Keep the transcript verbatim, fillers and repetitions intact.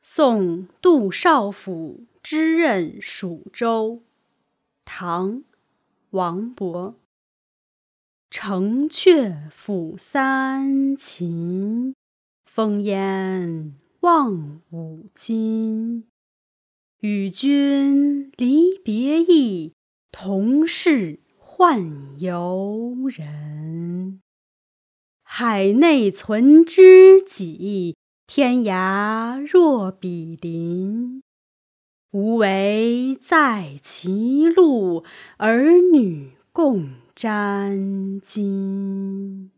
送杜少府之任蜀州。唐·王勃。城阙辅三秦，烽烟望五津。与君离别意，同是宦游人。海内存知己，天涯若比邻。无为在歧路，儿女共沾巾。